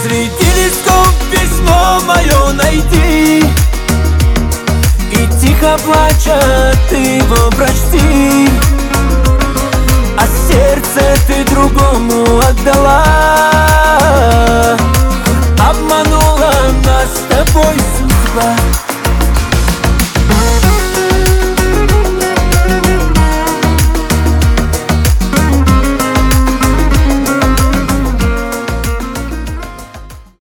Среди листков письмо мое найди, и тихо плача ты его прочти. А сердце ты другому отдала,